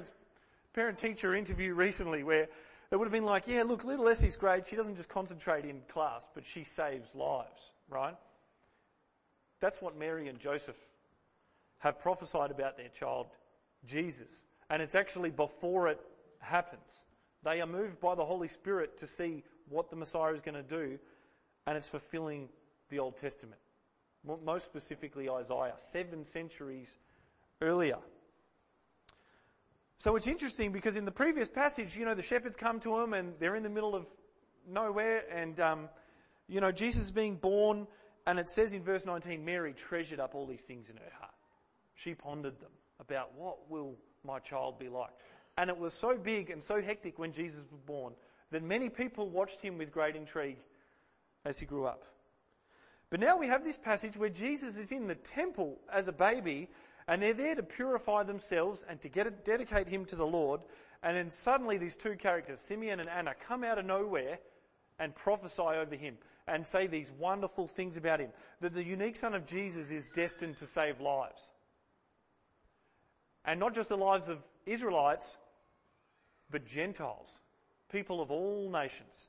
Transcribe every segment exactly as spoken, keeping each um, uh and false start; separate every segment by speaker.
Speaker 1: parents, parent-teacher interview recently where they would have been like, yeah, look, little Essie's great. She doesn't just concentrate in class, but she saves lives, right? That's what Mary and Joseph have prophesied about their child, Jesus. And it's actually before it happens. They are moved by the Holy Spirit to see what the Messiah is going to do, and it's fulfilling the Old Testament. Most specifically Isaiah, seven centuries earlier. So it's interesting because in the previous passage, you know, the shepherds come to him and they're in the middle of nowhere, and, um, you know, Jesus is being born, and it says in verse nineteen, Mary treasured up all these things in her heart. She pondered them about what will my child be like. And it was so big and so hectic when Jesus was born that many people watched him with great intrigue as he grew up. But now we have this passage where Jesus is in the temple as a baby, and they're there to purify themselves and to get it, dedicate him to the Lord. And then suddenly these two characters, Simeon and Anna, come out of nowhere and prophesy over him and say these wonderful things about him. That the unique Son of Jesus is destined to save lives. And not just the lives of Israelites, but Gentiles, people of all nations.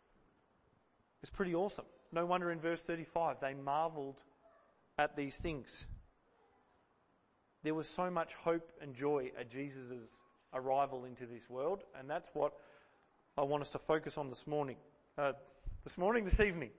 Speaker 1: It's pretty awesome. No wonder in verse thirty-five they marvelled at these things. There was so much hope and joy at Jesus' arrival into this world, and that's what I want us to focus on this morning. Uh, this morning, this evening.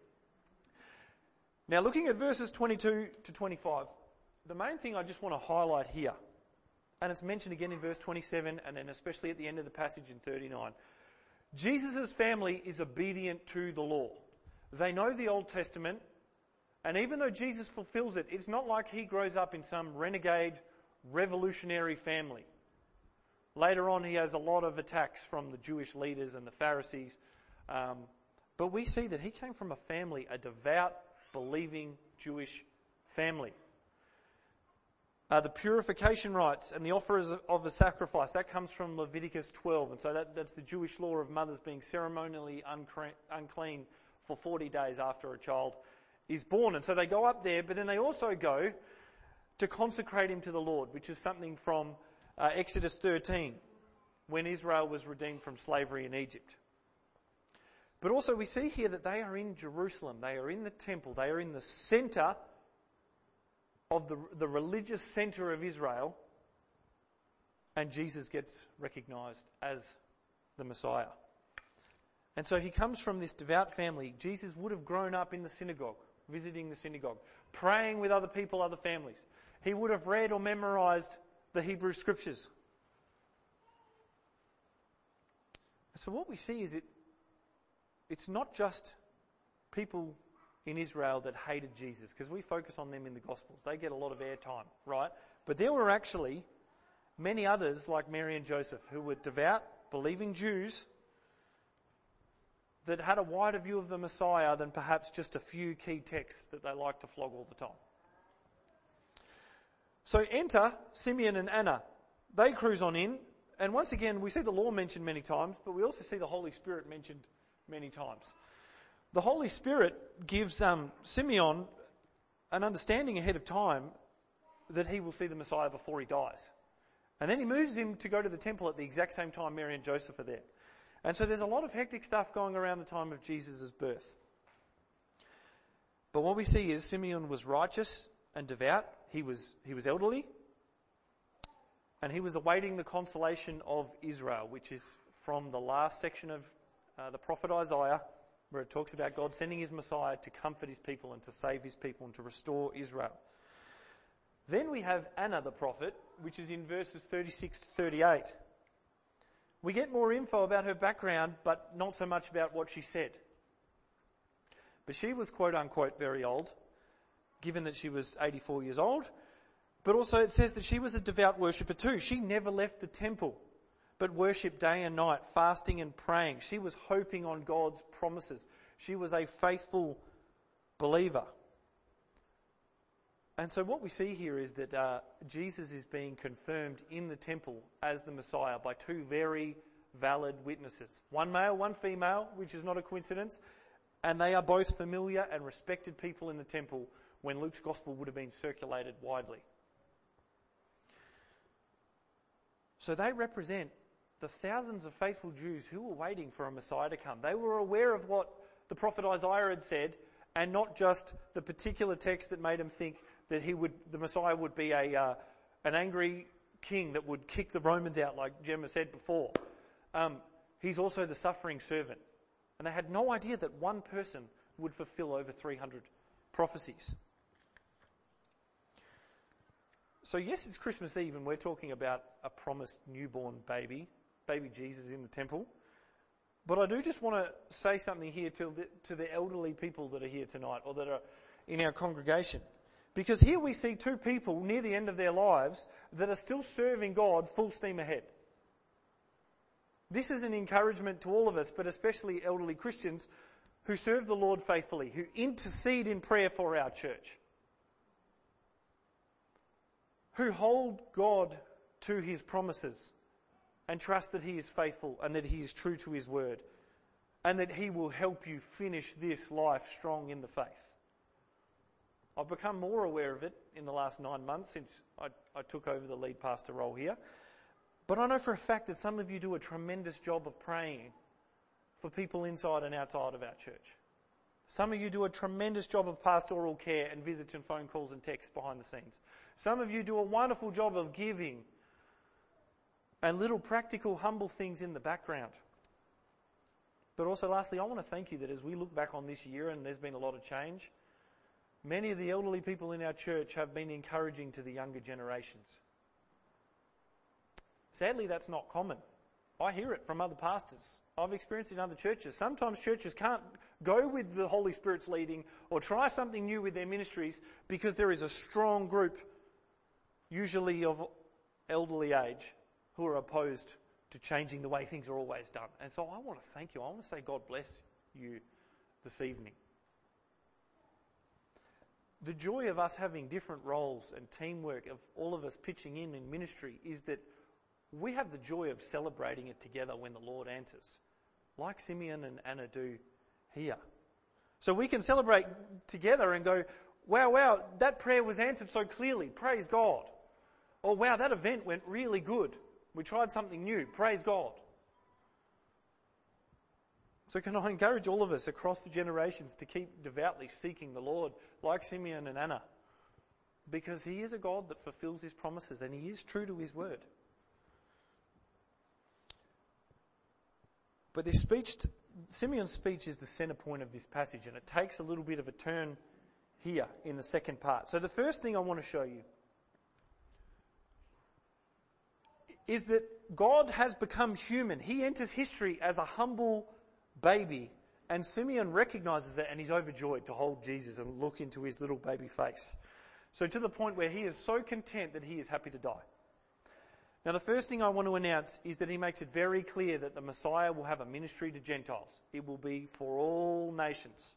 Speaker 1: Now, looking at verses twenty-two to twenty-five, the main thing I just want to highlight here, and it's mentioned again in verse twenty-seven and then especially at the end of the passage in thirty-nine. Jesus' family is obedient to the law. They know the Old Testament, and even though Jesus fulfills it, it's not like he grows up in some renegade, revolutionary family. Later on, he has a lot of attacks from the Jewish leaders and the Pharisees. Um, but we see that he came from a family, a devout, believing Jewish family. Uh, the purification rites and the offer of a sacrifice, that comes from Leviticus twelve. And so that, that's the Jewish law of mothers being ceremonially uncre- unclean for forty days after a child is born. And so they go up there, but then they also go to consecrate him to the Lord, which is something from uh, Exodus thirteen, when Israel was redeemed from slavery in Egypt. But also we see here that they are in Jerusalem. They are in the temple. They are in the centre of the, the religious centre of Israel. And Jesus gets recognised as the Messiah. And so he comes from this devout family. Jesus would have grown up in the synagogue, visiting the synagogue, praying with other people, other families. He would have read or memorised the Hebrew Scriptures. So what we see is it, it's not just people in Israel that hated Jesus, because we focus on them in the Gospels. They get a lot of airtime, right? But there were actually many others like Mary and Joseph who were devout, believing Jews that had a wider view of the Messiah than perhaps just a few key texts that they like to flog all the time. So enter Simeon and Anna. They cruise on in, and once again we see the law mentioned many times, but we also see the Holy Spirit mentioned many times. The Holy Spirit gives um, Simeon an understanding ahead of time that he will see the Messiah before he dies. And then he moves him to go to the temple at the exact same time Mary and Joseph are there. And so there's a lot of hectic stuff going around the time of Jesus' birth. But what we see is Simeon was righteous and devout. He was, he was elderly. And he was awaiting the consolation of Israel, which is from the last section of uh, the prophet Isaiah, where it talks about God sending his Messiah to comfort his people and to save his people and to restore Israel. Then we have Anna the prophet, which is in verses thirty-six to thirty-eight. We get more info about her background, but not so much about what she said. But she was quote unquote very old, given that she was eighty-four years old. But also it says that she was a devout worshipper too. She never left the temple, but worshipped day and night, fasting and praying. She was hoping on God's promises. She was a faithful believer. And so what we see here is that uh, Jesus is being confirmed in the temple as the Messiah by two very valid witnesses. One male, one female, which is not a coincidence. And they are both familiar and respected people in the temple when Luke's gospel would have been circulated widely. So they represent the thousands of faithful Jews who were waiting for a Messiah to come. They were aware of what the prophet Isaiah had said, and not just the particular text that made them think that he would, the Messiah would be a uh, an angry king that would kick the Romans out, like Gemma said before. Um, he's also the suffering servant. And they had no idea that one person would fulfill over three hundred prophecies. So yes, it's Christmas Eve and we're talking about a promised newborn baby, baby Jesus in the temple. But I do just want to say something here to the, to the elderly people that are here tonight or that are in our congregation. Because here we see two people near the end of their lives that are still serving God full steam ahead. This is an encouragement to all of us, but especially elderly Christians who serve the Lord faithfully, who intercede in prayer for our church, who hold God to his promises and trust that he is faithful and that he is true to his word and that he will help you finish this life strong in the faith. I've become more aware of it in the last nine months since I, I took over the lead pastor role here. But I know for a fact that some of you do a tremendous job of praying for people inside and outside of our church. Some of you do a tremendous job of pastoral care and visits and phone calls and texts behind the scenes. Some of you do a wonderful job of giving and little practical, humble things in the background. But also lastly, I want to thank you that as we look back on this year and there's been a lot of change, many of the elderly people in our church have been encouraging to the younger generations. Sadly, that's not common. I hear it from other pastors. I've experienced it in other churches. Sometimes churches can't go with the Holy Spirit's leading or try something new with their ministries because there is a strong group, usually of elderly age, who are opposed to changing the way things are always done. And so I want to thank you. I want to say God bless you this evening. The joy of us having different roles and teamwork, of all of us pitching in in ministry, is that we have the joy of celebrating it together when the Lord answers, like Simeon and Anna do here. So we can celebrate together and go, wow, wow, that prayer was answered so clearly, praise God. Or wow, that event went really good. We tried something new, praise God. So can I encourage all of us across the generations to keep devoutly seeking the Lord, like Simeon and Anna, because he is a God that fulfills his promises and he is true to his word. But this speech, Simeon's speech is the centre point of this passage, and it takes a little bit of a turn here in the second part. So the first thing I want to show you is that God has become human. He enters history as a humble baby, and Simeon recognises it and he's overjoyed to hold Jesus and look into his little baby face. So to the point where he is so content that he is happy to die. Now, the first thing I want to announce is that he makes it very clear that the Messiah will have a ministry to Gentiles. It will be for all nations.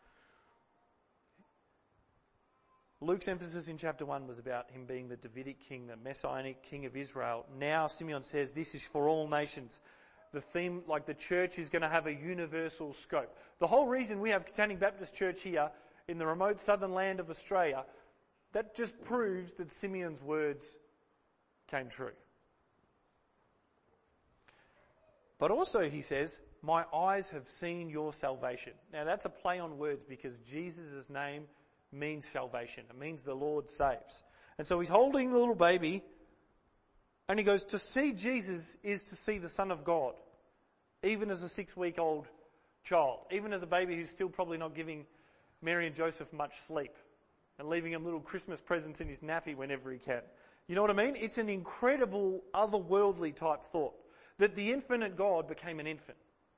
Speaker 1: Luke's emphasis in chapter one was about him being the Davidic king, the messianic king of Israel. Now Simeon says this is for all nations. The theme, like the church, is going to have a universal scope. The whole reason we have Katanning Baptist Church here in the remote southern land of Australia, that just proves that Simeon's words came true. But also, he says, my eyes have seen your salvation. Now that's a play on words because Jesus' name means salvation. It means the Lord saves. And so he's holding the little baby and he goes, to see Jesus is to see the Son of God, even as a six-week-old child, even as a baby who's still probably not giving Mary and Joseph much sleep and leaving him little Christmas presents in his nappy whenever he can. You know what I mean? It's an incredible, otherworldly type thought that the infinite God became an infant.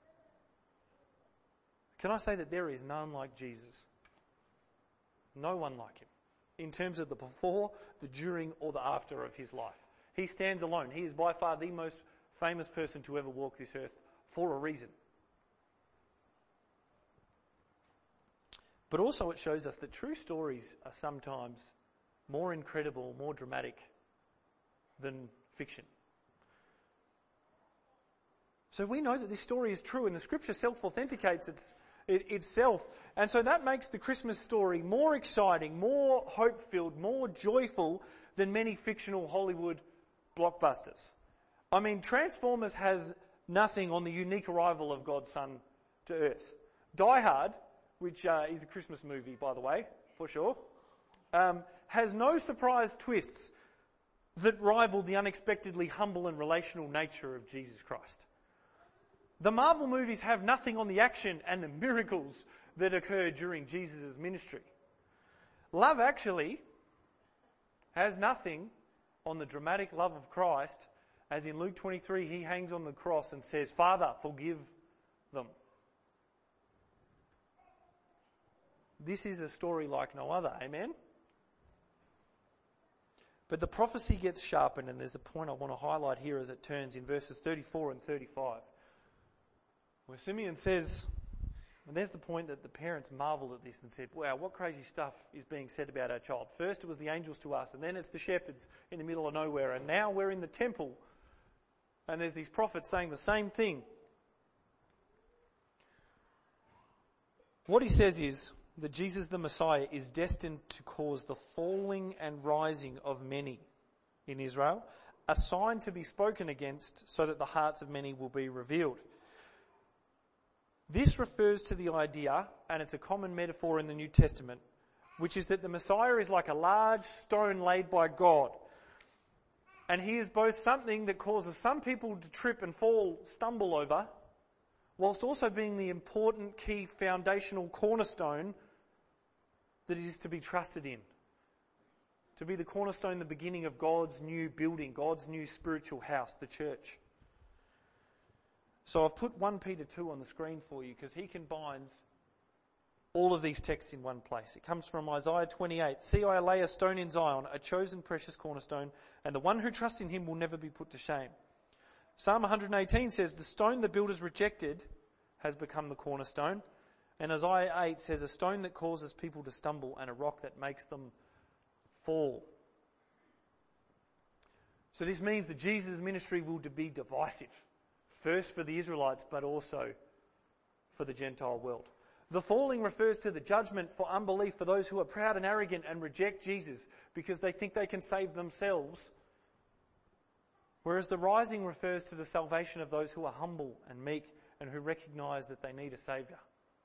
Speaker 1: Can I say that there is none like Jesus? No one like him in terms of the before, the during, or the after of his life. He stands alone. He is by far the most famous person to ever walk this earth for a reason. But also it shows us that true stories are sometimes more incredible, more dramatic than fiction. So we know that this story is true and the scripture self-authenticates its, it, itself. And so that makes the Christmas story more exciting, more hope-filled, more joyful than many fictional Hollywood blockbusters. I mean, Transformers has nothing on the unique arrival of God's Son to earth. Die Hard, which uh, is a Christmas movie, by the way, for sure, um, has no surprise twists that rival the unexpectedly humble and relational nature of Jesus Christ. The Marvel movies have nothing on the action and the miracles that occur during Jesus' ministry. Love Actually has nothing on the dramatic love of Christ, as in Luke twenty-three, he hangs on the cross and says, "Father, forgive them." This is a story like no other, amen? But the prophecy gets sharpened, and there's a point I want to highlight here as it turns in verses thirty-four and thirty-five, where Simeon says, and there's the point that the parents marveled at this and said, "Wow, what crazy stuff is being said about our child. First it was the angels to us, and then it's the shepherds in the middle of nowhere, and now we're in the temple, and there's these prophets saying the same thing." What he says is that Jesus the Messiah is destined to cause the falling and rising of many in Israel, a sign to be spoken against so that the hearts of many will be revealed. This refers to the idea, and it's a common metaphor in the New Testament, which is that the Messiah is like a large stone laid by God. And he is both something that causes some people to trip and fall, stumble over, whilst also being the important key foundational cornerstone that is to be trusted in. To be the cornerstone, the beginning of God's new building, God's new spiritual house, the church. So I've put First Peter two on the screen for you because he combines all of these texts in one place. It comes from Isaiah twenty-eight. "See, I lay a stone in Zion, a chosen precious cornerstone, and the one who trusts in him will never be put to shame." Psalm one eighteen says, "The stone the builders rejected has become the cornerstone." And Isaiah eight says, "A stone that causes people to stumble and a rock that makes them fall." So this means that Jesus' ministry will be divisive. First for the Israelites, but also for the Gentile world. The falling refers to the judgment for unbelief for those who are proud and arrogant and reject Jesus because they think they can save themselves. Whereas the rising refers to the salvation of those who are humble and meek and who recognise that they need a saviour.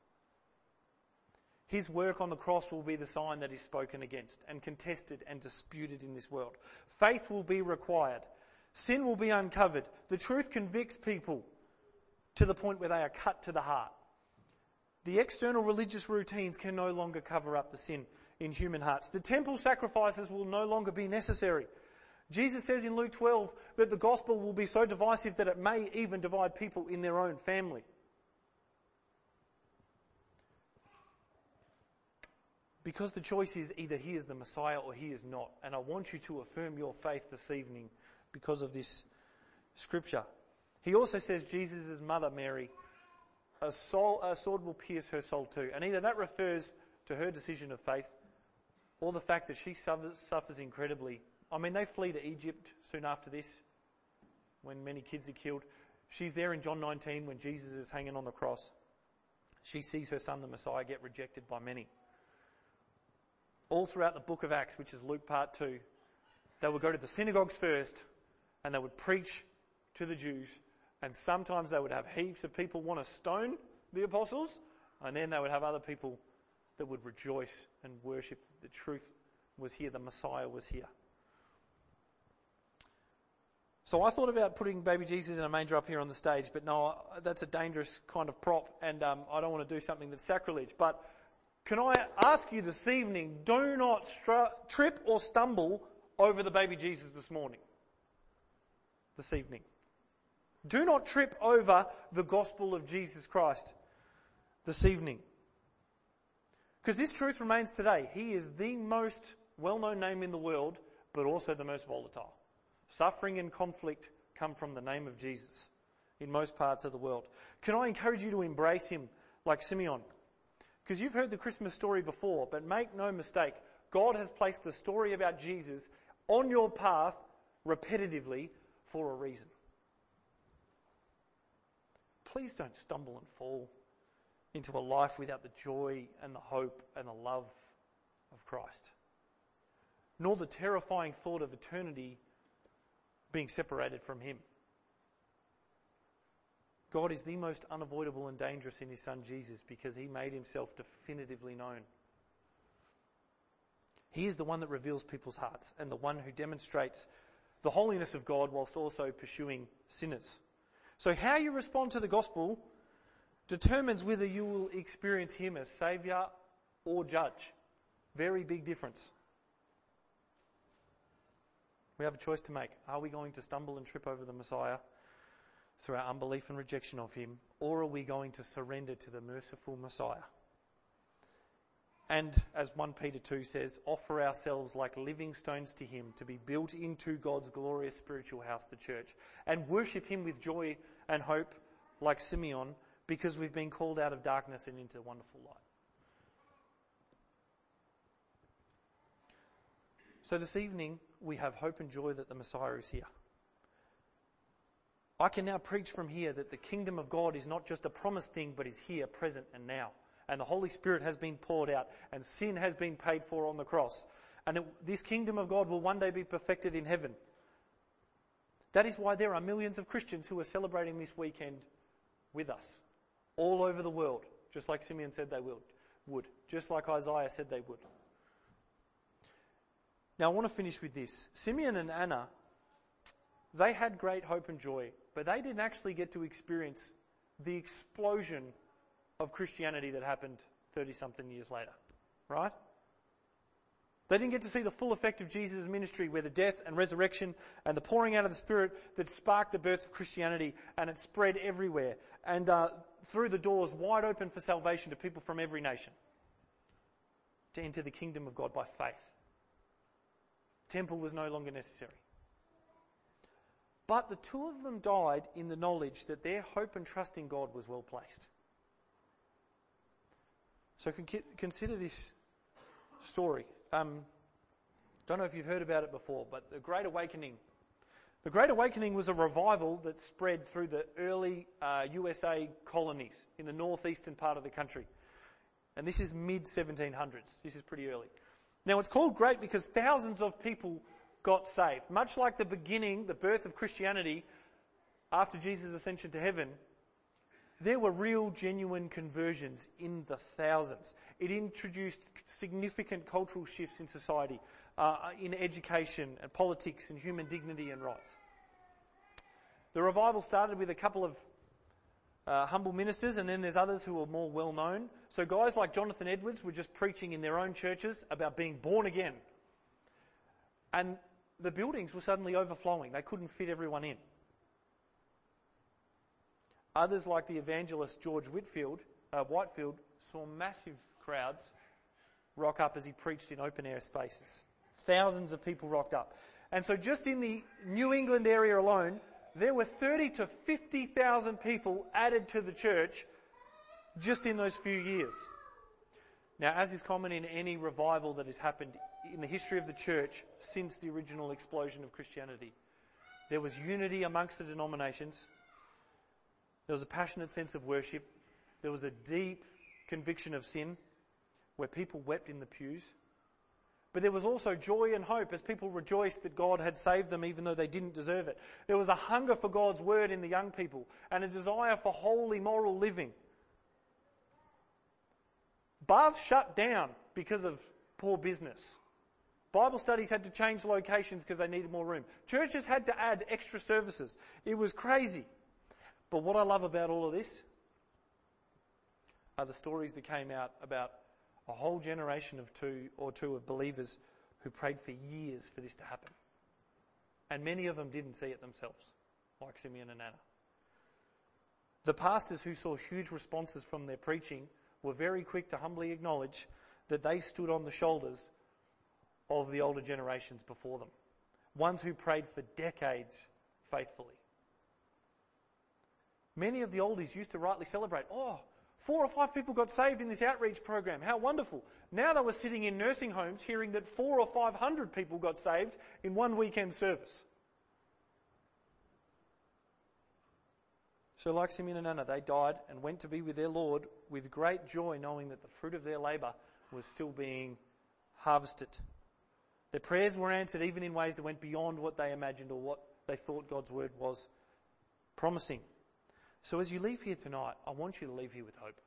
Speaker 1: His work on the cross will be the sign that is spoken against and contested and disputed in this world. Faith will be required. Sin will be uncovered. The truth convicts people to the point where they are cut to the heart. The external religious routines can no longer cover up the sin in human hearts. The temple sacrifices will no longer be necessary. Jesus says in Luke twelve that the gospel will be so divisive that it may even divide people in their own family. Because the choice is either he is the Messiah or he is not. And I want you to affirm your faith this evening because of this scripture. He also says Jesus' mother, Mary, a, soul, a sword will pierce her soul too. And either that refers to her decision of faith or the fact that she suffers, suffers incredibly. I mean, they flee to Egypt soon after this when many kids are killed. She's there in John nineteen when Jesus is hanging on the cross. She sees her son, the Messiah, get rejected by many. All throughout the book of Acts, which is Luke part two, they would go to the synagogues first and they would preach to the Jews, and sometimes they would have heaps of people want to stone the apostles, and then they would have other people that would rejoice and worship that the truth was here, the Messiah was here. So I thought about putting baby Jesus in a manger up here on the stage, but no, that's a dangerous kind of prop, and um, I don't want to do something that's sacrilege. But can I ask you this evening, do not stru- trip or stumble over the baby Jesus this morning, this evening. Do not trip over the gospel of Jesus Christ this evening. Because this truth remains today. He is the most well-known name in the world, but also the most volatile. Suffering and conflict come from the name of Jesus in most parts of the world. Can I encourage you to embrace him like Simeon? Because you've heard the Christmas story before, but make no mistake, God has placed the story about Jesus on your path repetitively for a reason. Please don't stumble and fall into a life without the joy and the hope and the love of Christ, nor the terrifying thought of eternity being separated from him. God is the most unavoidable and dangerous in his Son Jesus because he made himself definitively known. He is the one that reveals people's hearts and the one who demonstrates the holiness of God whilst also pursuing sinners. So how you respond to the gospel determines whether you will experience him as Saviour or judge. Very big difference. We have a choice to make. Are we going to stumble and trip over the Messiah through our unbelief and rejection of him, or are we going to surrender to the merciful Messiah? And as First Peter two says, offer ourselves like living stones to him to be built into God's glorious spiritual house, the church, and worship him with joy and hope like Simeon, because we've been called out of darkness and into wonderful light. So this evening, we have hope and joy that the Messiah is here. I can now preach from here that the kingdom of God is not just a promised thing, but is here, present and now. And the Holy Spirit has been poured out, and sin has been paid for on the cross. And it, this kingdom of God will one day be perfected in heaven. That is why there are millions of Christians who are celebrating this weekend with us, all over the world, just like Simeon said they would, would, just like Isaiah said they would. Now I want to finish with this. Simeon and Anna, they had great hope and joy, but they didn't actually get to experience the explosion of Christianity that happened thirty-something years later, right? They didn't get to see the full effect of Jesus' ministry, where the death and resurrection and the pouring out of the Spirit that sparked the birth of Christianity, and it spread everywhere, and uh, threw the doors wide open for salvation to people from every nation to enter the kingdom of God by faith. Temple was no longer necessary. But the two of them died in the knowledge that their hope and trust in God was well placed. So consider this story. Um, don't know if you've heard about it before, but the Great Awakening. The Great Awakening was a revival that spread through the early uh, U S A colonies in the northeastern part of the country. And this is mid seventeen hundreds. This is pretty early. Now it's called great because thousands of people got saved. Much like the beginning, the birth of Christianity after Jesus' ascension to heaven, there were real, genuine conversions in the thousands. It introduced significant cultural shifts in society, uh, in education and politics and human dignity and rights. The revival started with a couple of uh, humble ministers, and then there's others who were more well known. So guys like Jonathan Edwards were just preaching in their own churches about being born again. And the buildings were suddenly overflowing. They couldn't fit everyone in. Others, like the evangelist George Whitfield, uh, Whitefield, saw massive crowds rock up as he preached in open-air spaces. Thousands of people rocked up. And so just in the New England area alone, there were thirty to fifty thousand people added to the church just in those few years. Now, as is common in any revival that has happened in the history of the church since the original explosion of Christianity, there was unity amongst the denominations. There was a passionate sense of worship. There was a deep conviction of sin where people wept in the pews. But there was also joy and hope as people rejoiced that God had saved them even though they didn't deserve it. There was a hunger for God's word in the young people and a desire for holy moral living. Bars shut down because of poor business. Bible studies had to change locations because they needed more room. Churches had to add extra services. It was crazy. But what I love about all of this are the stories that came out about a whole generation of two or two of believers who prayed for years for this to happen. And many of them didn't see it themselves, like Simeon and Anna. The pastors who saw huge responses from their preaching were very quick to humbly acknowledge that they stood on the shoulders of the older generations before them, ones who prayed for decades faithfully. Many of the oldies used to rightly celebrate, oh, four or five people got saved in this outreach program. How wonderful. Now they were sitting in nursing homes hearing that four or five hundred people got saved in one weekend service. So like Simeon and Anna, they died and went to be with their Lord with great joy, knowing that the fruit of their labour was still being harvested. Their prayers were answered even in ways that went beyond what they imagined or what they thought God's word was promising. So as you leave here tonight, I want you to leave here with hope.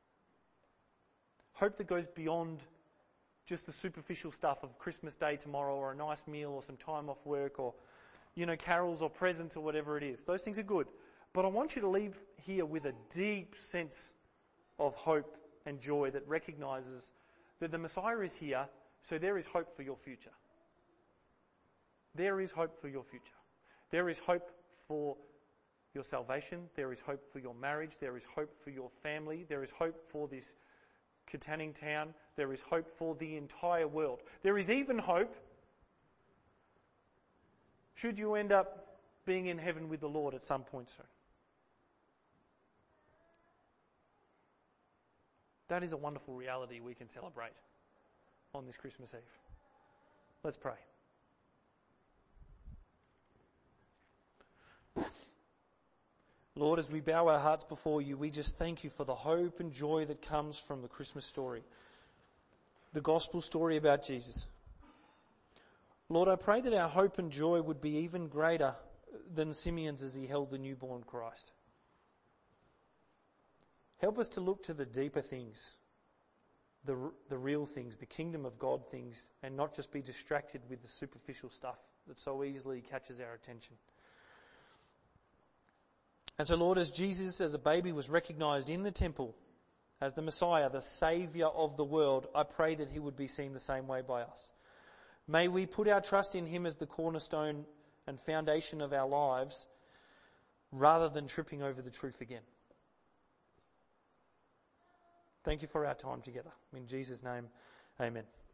Speaker 1: Hope that goes beyond just the superficial stuff of Christmas Day tomorrow, or a nice meal, or some time off work, or, you know, carols or presents or whatever it is. Those things are good. But I want you to leave here with a deep sense of hope and joy that recognises that the Messiah is here, so there is hope for your future. There is hope for your future. There is hope for your salvation. There is hope for your marriage. There is hope for your family. There is hope for this Katanning town. There is hope for the entire world. There is even hope should you end up being in heaven with the Lord at some point soon. That is a wonderful reality we can celebrate on this Christmas Eve. Let's pray. Lord, as we bow our hearts before you, we just thank you for the hope and joy that comes from the Christmas story, the gospel story about Jesus. Lord, I pray that our hope and joy would be even greater than Simeon's as he held the newborn Christ. Help us to look to the deeper things, the, the real things, the kingdom of God things, and not just be distracted with the superficial stuff that so easily catches our attention. And so, Lord, as Jesus as a baby was recognised in the temple as the Messiah, the Saviour of the world, I pray that he would be seen the same way by us. May we put our trust in him as the cornerstone and foundation of our lives, rather than tripping over the truth again. Thank you for our time together. In Jesus' name, amen.